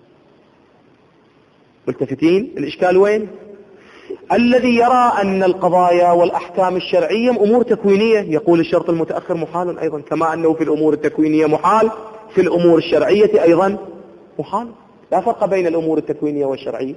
ملتفتين؟ الإشكال وين؟ الذي يرى أن القضايا والأحكام الشرعية أمور تكوينية يقول الشرط المتأخر محال أيضا، كما أنه في الأمور التكوينية محال في الأمور الشرعية أيضا محال، لا فرق بين الأمور التكوينية والشرعية.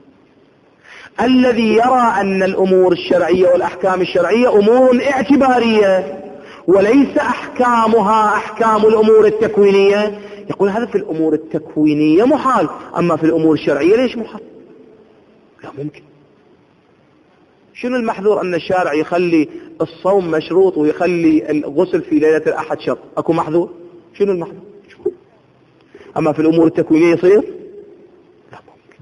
الذي يرى أن الأمور الشرعية والأحكام الشرعية أمور اعتبارية وليس أحكامها أحكام الأمور التكوينية يقول هذا في الأمور التكوينية محال، أما في الأمور الشرعية ليش محال؟ لا ممكن. شنو المحذور؟ أن الشارع يخلي الصوم مشروط ويخلي الغسل في ليلة الأحد شرط، أكو محذور؟ شنو المحذور؟ أما في الأمور التكوينية يصير؟ لا ممكن.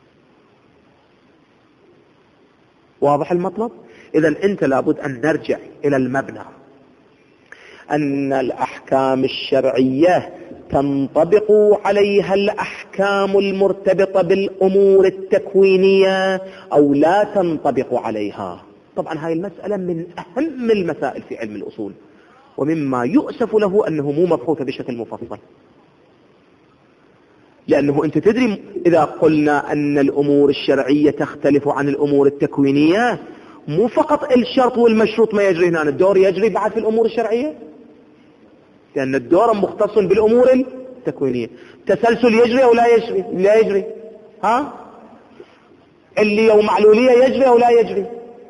واضح المطلب؟ إذن أنت لابد أن نرجع إلى المبنى، أن الأحكام الشرعية تنطبق عليها الأحكام المرتبطة بالأمور التكوينية أو لا تنطبق عليها. طبعا هاي المسألة من أهم المسائل في علم الأصول، ومما يؤسف له أنه مو مبحوث بشكل مفصل، لأنه أنت تدري إذا قلنا أن الأمور الشرعية تختلف عن الأمور التكوينية مو فقط الشرط والمشروط ما يجري هنا، الدور يجري بعد في الأمور الشرعية، لأن الدور مختص بالأمور التكوينية. تسلسل يجري أو لا يجري؟ لا يجري. ها اللي يوم معلولية يجري أو لا يجري؟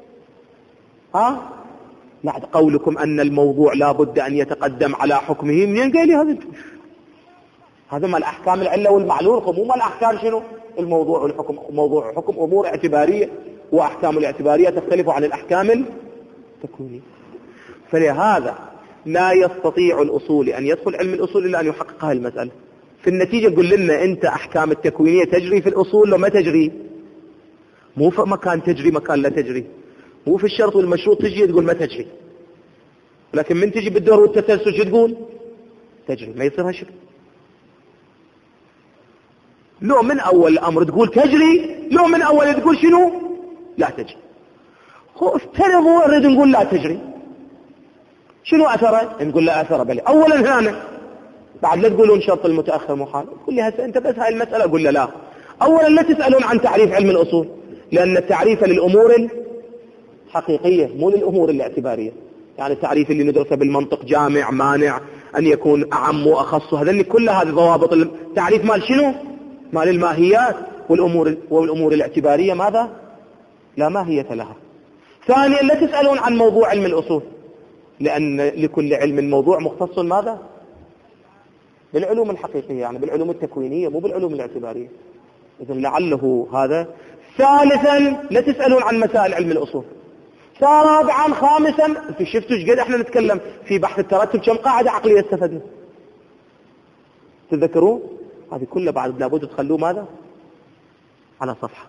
ها لا، قولكم أن الموضوع لا بد أن يتقدم على حكمه، منين قال لي هذا؟ هذا ما الأحكام العلة والمعلول، مو ما الأحكام شنو؟ الموضوع والحكم. موضوع حكم أمور اعتبارية، وأحكام الاعتبارية تختلف عن الأحكام التكوينية. فلهذا لا يستطيع الأصول أن يدخل علم الأصول إلا أن يحقق هذه المسألة. في النتيجة قل لنا أنت أحكام التكوينية تجري في الأصول لو ما تجري، مو في مكان تجري مكان لا تجري، مو في الشرط والمشروط تجي تقول ما تجري، لكن من تجي بالدور والتسلسل شو تقول؟ تجري. ما يصير هالشكل. لو من أول الأمر تقول تجري، لو من أول تقول شنو؟ لا تجري. هو افترضوا نريد نقول لا تجري، شنو أثره؟ نقول لا أثره. بل أولا هنا بعد لا تقولون شرط المتأخر محال، تقول لي هسه أنت بس هاي المسألة، أقول له لا. أولا لا تسألون عن تعريف علم الأصول، لأن التعريف للأمور الحقيقية مو للأمور الاعتبارية. يعني التعريف اللي ندرسه بالمنطق جامع مانع أن يكون أعم وأخص، هذا كل هذه ضوابط التعريف مال شنو؟ مال الماهيات. والأمور والأمور الاعتبارية ماذا؟ لا ماهية لها. ثانيا لا تسألون عن موضوع علم الأصول، لأن لكل علم موضوع مختص ماذا؟ بالعلوم الحقيقية، يعني بالعلوم التكوينية مو بالعلوم الاعتبارية. إذن لعله هذا. ثالثا لا تسألون عن مسائل علم الأصول. رابعا خامسا انتوا شفتوا ايش قد احنا نتكلم في بحث الترتب كم قاعدة عقلية استفدنا؟ تذكروا هذه كلها بعد لابد تخلوه ماذا؟ على صفحة.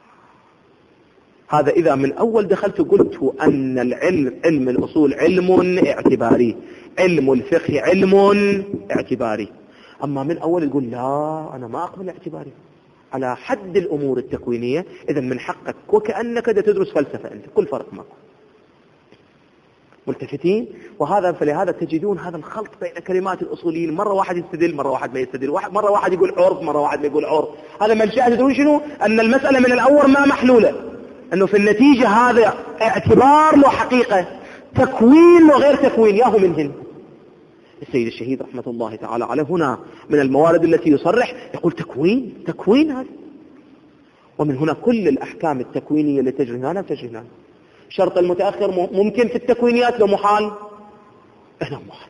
هذا إذا من أول دخلت قلت أن العلم علم الأصول علم اعتباري، علم الفقه علم اعتباري. أما من أول يقول لا أنا ما أقبل اعتباري على حد الأمور التكوينية، إذا من حقك وكأنك تدرس فلسفة أنت، كل فرق معك. ملتفتين؟ وهذا فلهذا تجدون هذا الخلط بين كلمات الأصوليين، مرة واحد يستدل مرة واحد ما يستدل، مرة واحد يقول عرف مرة واحد ما يقول عرف. هذا من شأن تدرون شنو؟ أن المسألة من الأول ما محلولة، أنه في النتيجة هذا اعتبار وحقيقة، تكوين وغير تكوين، ياهو منهن. السيد الشهيد رحمة الله تعالى عليه هنا من الموارد التي يصرح يقول تكوين تكوين هذا. ومن هنا كل الأحكام التكوينية اللي تجري هنا تجري هنا. شرط المتأخر ممكن في التكوينيات لو محال، هنا محال.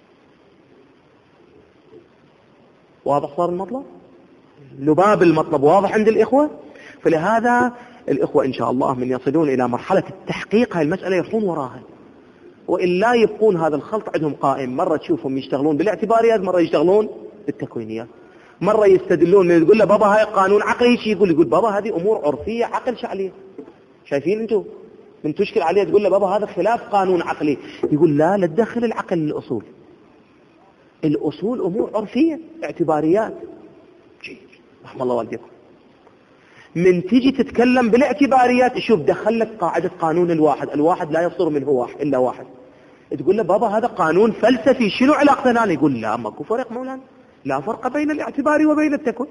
واضح صار المطلب؟ لباب المطلب واضح عند الإخوة. فلهذا الإخوة إن شاء الله من يصلون إلى مرحلة التحقيق هاي المسألة يحون وراها، وإلا يبقون هذا الخلط عندهم قائم. مرة تشوفهم يشتغلون بالاعتباريات، مرة يشتغلون بالتكوينيات، مرة يستدلون من يقول له بابا هاي قانون عقلي، شيء يقول يقول بابا هذه أمور عرفية عقل شعليه. شايفين أنتم من تشكل عليه تقول له بابا هذا خلاف قانون عقلي، يقول لا لا تدخل العقل للأصول، الأصول أمور عرفية اعتباريات. رحم الله والديكم. من تيجي تتكلم بالاعتباريات شوف دخل لك قاعدة قانون الواحد، الواحد لا يصدر منه واحد إلا واحد. تقول له بابا هذا قانون فلسفي شنو علاقته هنا؟ يقول لا ماكو فرق مولانا، لا فرق بين الاعتبار وبين التكوين.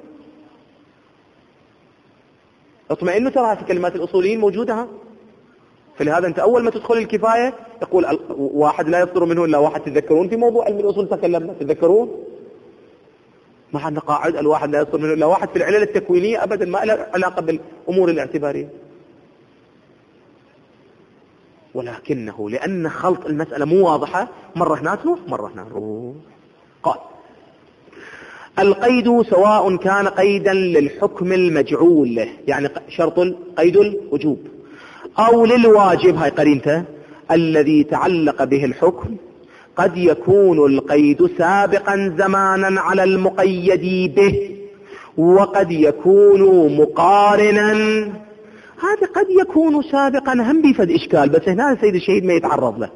اطمئنوا ترى في كلمات الأصوليين موجودة ها. فلهذا أنت أول ما تدخل الكفاية يقول واحد لا يصدر منه إلا واحد. تذكرون في موضوع علم الأصول تكلمنا، تذكرون ما عندنا قاعدة الواحد لا يصدر منه إلا واحد في العلل التكوينية أبدا، ما له علاقة بالأمور الاعتبارية. ولكنه لأن خلط المسألة مو واضحة، مرة هنا تروح مرة هنا نروح. قال القيد سواء كان قيدا للحكم المجعول له، يعني شرط قيد الوجوب، أو للواجب، هاي قرينته الذي تعلق به الحكم، قد يكون القيد سابقا زمانا على المقيد به، وقد يكون مقارنا. هذا قد يكون سابقا هم بيفد إشكال، بس هنا السيد الشهيد ما يتعرض له.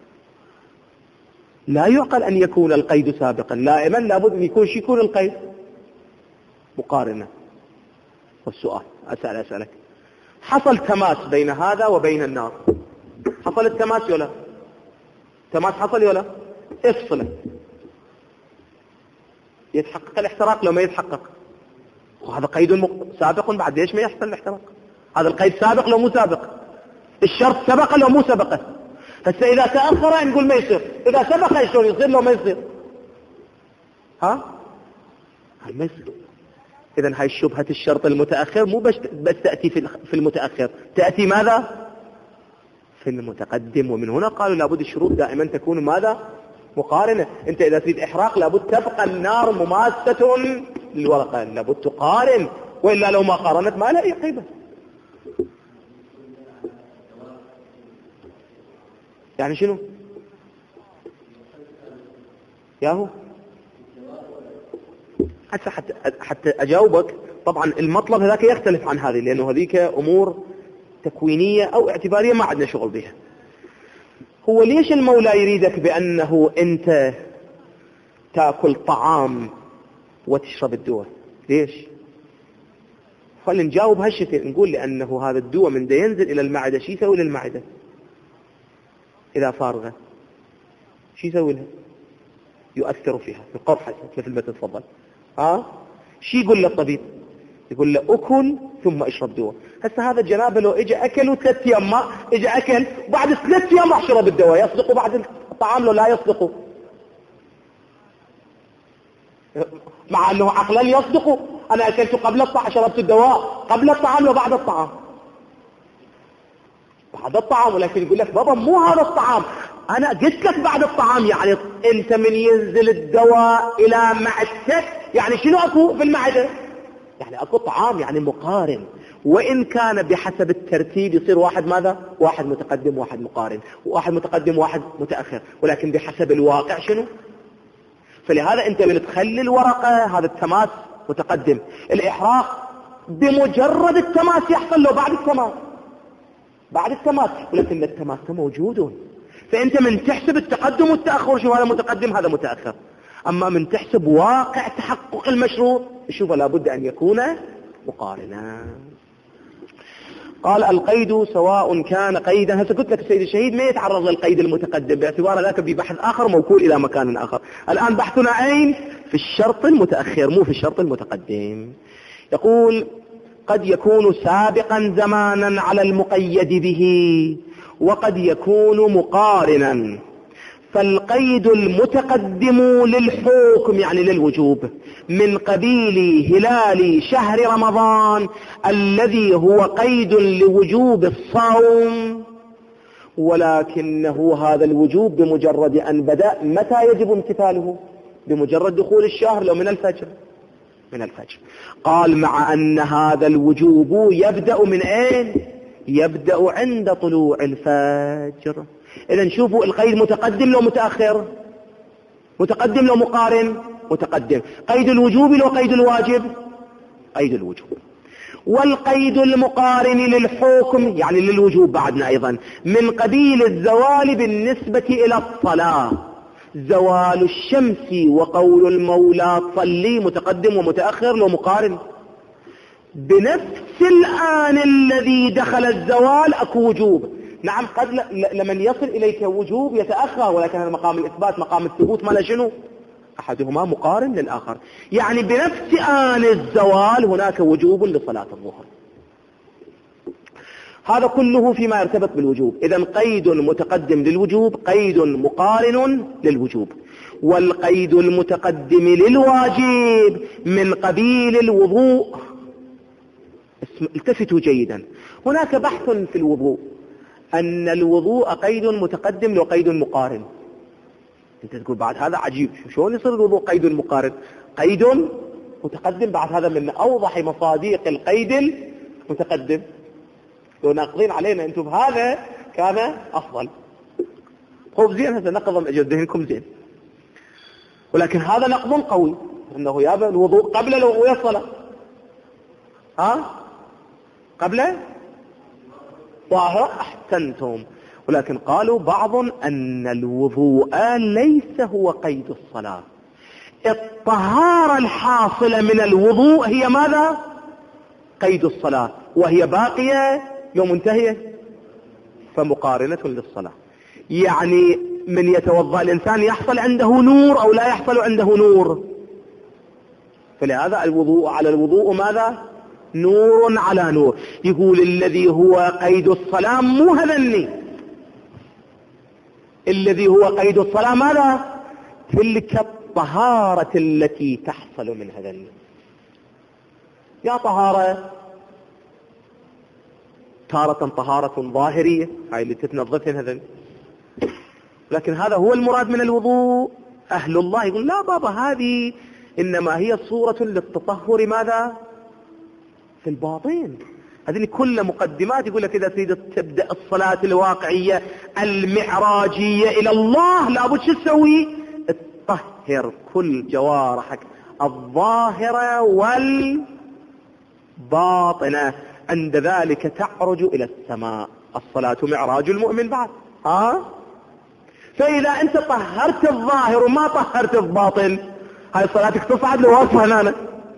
لا يعقل أن يكون القيد سابقا، دائما لابد أن يكون شي يكون القيد مقارنة. والسؤال أسأل أسألك، حصل تماس بين هذا وبين النار، حصل التماس ولا تماس حصل ولا افصله، يتحقق الاحتراق لو ما يتحقق، وهذا قيد سابق بعد ليش ما يحصل الاحتراق؟ هذا القيد سابق لو مو سابق؟ الشرط سبق لو مو سبقه. هسه إذا تأخر نقول ما يصير، إذا سبق شلون يصير لو ما يصير؟ ها؟ هاي ما يصير. إذن هاي شبهة الشرط المتأخر مو بس, بس تأتي في المتأخر، تأتي ماذا؟ في المتقدم. ومن هنا قالوا لابد الشروط دائما تكون ماذا؟ مقارنة. انت اذا تريد احراق لابد تبقى النار مماسة للورقة، لابد تقارن، وإلا لو ما قارنت ما لا قيمة. يعني شنو؟ ياهو حتى, حتى, حتى أجاوبك. طبعا المطلب هذاك يختلف عن هذه، لأنه هذيك أمور تكوينية أو اعتبارية ما عندنا شغل بها. هو ليش المولى يريدك بأنه أنت تأكل طعام وتشرب الدواء؟ ليش؟ خلينا نجاوب هالشيء، نقول لأنه هذا الدواء من دا ينزل إلى المعدة شو يسوي للمعدة إذا فارغة؟ شو يسوي لها؟ يؤثر فيها بقرحة مثل ما تتفضل. ها؟ شو يقول للطبيب؟ يقول له أكل ثم اشرب دواء. هسه هذا الجنابه لو اجى اكل وثلاث ايام ما اجى اكل بعد ثلاث ايام راح شرب الدواء، يصدقوا بعد الطعام لو لا يصدقوا؟ مع انه عقلا يصدقوا، انا اكلت قبل الطعام، شربت الدواء قبل الطعام لو بعد الطعام؟ بعد الطعام. ولكن يقول لك بابا مو هذا الطعام، انا قلت لك بعد الطعام. يعني انت من ينزل الدواء الى معدتك يعني شنو اكو في المعده؟ يعني اكو طعام، يعني مقارن. وإن كان بحسب الترتيب يصير واحد ماذا؟ واحد متقدم واحد مقارن، واحد متقدم واحد متأخر، ولكن بحسب الواقع شنو؟ فلهذا أنت من تخلي الورقة هذا التماس متقدم، الإحراق بمجرد التماس يحصل له بعد التماس، بعد التماس، ولكن التماس موجود. فأنت من تحسب التقدم والتأخر شو هذا متقدم هذا متأخر. أما من تحسب واقع تحقق المشروط شوف لابد أن يكون مقارنا. قال القيد سواء كان قيدا. هسه قلت لك السيد الشهيد ما يتعرض للقيد المتقدم باعتبار ذاك ببحث آخر موكول إلى مكان آخر. الآن بحثنا أين؟ في الشرط المتأخر مو في الشرط المتقدم. يقول قد يكون سابقا زمانا على المقيد به وقد يكون مقارنا. فالقيد المتقدم للحكم يعني للوجوب من قبيل هلال شهر رمضان الذي هو قيد لوجوب الصوم، ولكنه هذا الوجوب بمجرد أن بدأ متى يجب امتثاله؟ بمجرد دخول الشهر لو من الفجر، من الفجر. قال مع أن هذا الوجوب يبدأ من أين؟ يبدأ عند طلوع الفجر. إذا شوفوا القيد متقدم لو متأخر؟ متقدم لو مقارن؟ متقدم. قيد الوجوب لو قيد الواجب؟ قيد الوجوب. والقيد المقارن للحكم يعني للوجوب بعدنا أيضا من قبيل الزوال بالنسبة إلى الصلاة. زوال الشمس وقول المولى صلي متقدم ومتأخر لو مقارن. بنفس الآن الذي دخل الزوال أكو وجوب. نعم قد لمن يصل إليك وجوب يتأخر، ولكن هذا مقام الإثبات مقام الثبوت ما له شنو؟ أحدهما مقارن للآخر. يعني بنفس آن الزوال هناك وجوب لصلاة الظهر. هذا كله فيما يرتبط بالوجوب. إذن قيد متقدم للوجوب قيد مقارن للوجوب. والقيد المتقدم للواجب من قبيل الوضوء. التفتوا جيدا، هناك بحث في الوضوء أن الوضوء قيد متقدم وقيد مقارن. أنت تقول بعد هذا عجيب، شلون يصير الوضوء قيد مقارن؟ قيد متقدم بعد هذا من أوضح مصادق القيد المتقدم. لو ناقضين علينا أنتم بهذا كان أفضل. خوف زين هذا نقض أجل ذهنكم زين، ولكن هذا نقض قوي أنه يابا الوضوء قبل الوضوء الصلاة. ها؟ قبل ظاهر أحسنتم. ولكن قالوا بعض أن الوضوء ليس هو قيد الصلاة. الطهارة الحاصلة من الوضوء هي ماذا؟ قيد الصلاة، وهي باقية يوم منتهية فمقارنة للصلاة. يعني من يتوضأ الإنسان يحصل عنده نور أو لا يحصل عنده نور. فلهذا الوضوء على الوضوء ماذا؟ نور على نور. يقول الذي هو قيد الصلاة مو هذني، الذي هو قيد الصلاة ماذا؟ تلك الطهارة التي تحصل من هذني. يا طهارة تارة طهارة ظاهرية هاي اللي تتنظفين هذني، لكن هذا هو المراد من الوضوء. أهل الله يقول لا بابا، هذه إنما هي صورة للتطهر ماذا؟ في الباطن. هذه كل مقدمات. يقول لك إذا تريد تبدأ الصلاة الواقعية المعراجية إلى الله لابد شو تسوي؟ تطهر كل جوارحك الظاهرة والباطنة، عند ذلك تعرج إلى السماء. الصلاة معراج المؤمن بعد. ها؟ فإذا أنت طهرت الظاهر وما طهرت الباطن، هاي صلاتك تصعد لوقفة هنا،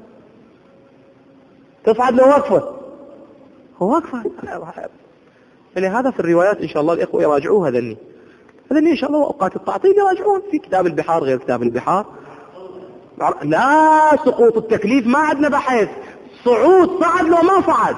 تصعد لوقفة وقفة. يعني هذا في الروايات إن شاء الله الإخوة يراجعوه. هذني هذني إن شاء الله وأوقات التعطيل يراجعون في كتاب البحار غير كتاب البحار. لا سقوط التكليف ما عندنا بحث. صعود صعد لو ما صعد،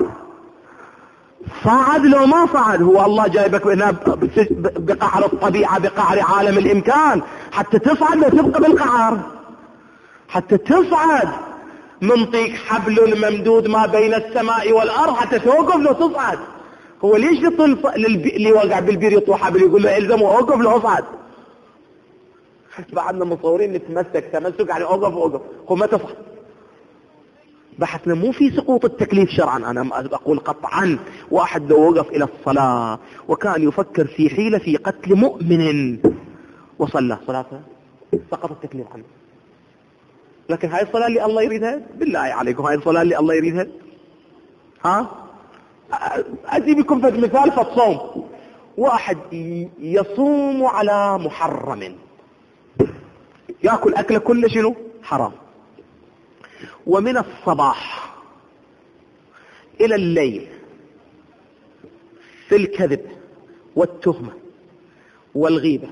صعد لو ما صعد. هو الله جايبك هنا بقعر الطبيعة، بقعر عالم الإمكان، حتى تصعد لو تبقى بالقعر، حتى تصعد. منطيك حبل ممدود ما بين السماء والأرض حتى توقف لو تصعد. هو ليش يطل اللي وقع بالبير يطوح حبل يقول له الزمه اوقف لو اصعد؟ بعدنا مصورين نتمسك تمسك يعني اوقف اوقف، هو ما تصعد. بحثنا مو في سقوط التكليف شرعا. أنا أقول قطعا واحد لو وقف إلى الصلاة وكان يفكر في حيلة في قتل مؤمن وصلى صلاته سقط التكليف عنه. لكن هاي الصلاة اللي الله يريدها؟ بالله عليكم هاي الصلاة اللي الله يريدها؟ ها؟ أجي بكم في مثال في الصوم. واحد يصوم على محرم، يأكل أكل كل شنو؟ حرام. ومن الصباح إلى الليل في الكذب والتهمة والغيبة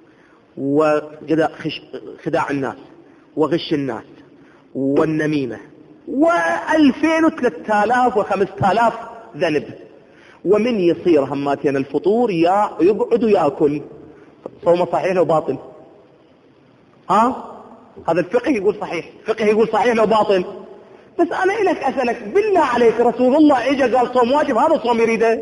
وخداع الناس وغش الناس والنميمة وألفين وثلاثة آلاف وخمسة آلاف ذنب. ومن يصير هماتين الفطور يا يقعد ويأكل، صوم صحيح لو باطل؟ ها؟ هذا الفقه يقول صحيح، فقه يقول صحيح لو باطل. بس أنا إلك أسألك بالله عليك، رسول الله إجا قال صوم واجب، هذا الصوم يريده؟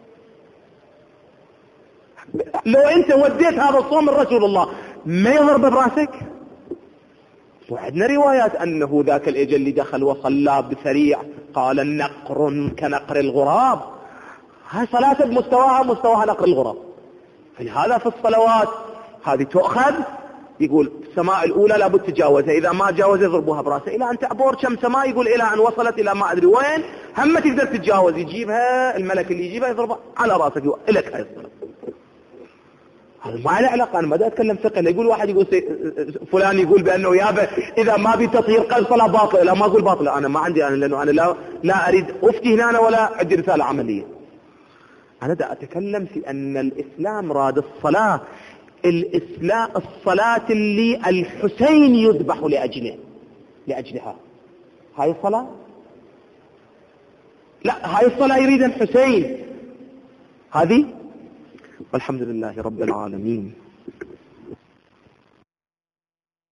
لو أنت وديت هذا الصوم الرسول الله ما يضرب براسك؟ وعندنا روايات أنه ذاك الإجا اللي دخل وصلى بسريع قال النقر كنقر الغراب. هاي صلاة بمستواها مستواها نقر الغراب. فلهذا في الصلوات هذه تؤخذ، يقول السماء الأولى لابد تجاوزها، إذا ما تجاوز يضربوها براسه إلى أن تعبر كم سماء، يقول إلى أن وصلت إلى ما أدري وين، هم تقدر تتجاوز يجيبها الملك اللي يجيبها يضربها على راسك إلك هاي الصلاة. هذا ما له علاقة. أنا ما أتكلم فقه. يقول واحد يقول فلان يقول بأنه يابا إذا ما بتطهير قلب صلاة باطلة. لا ما أقول باطلة، أنا ما عندي أنا، لأنه أنا لا لا أريد أفتي هنا ولا عندي رسالة عملية. أنا دا أتكلم في أن الإسلام راد الصلاة، الإسلام الصلاة اللي الحسين يذبح لأجله لأجلها. هاي الصلاة؟ لا، هاي الصلاة يريد الحسين. هذه والحمد لله رب العالمين.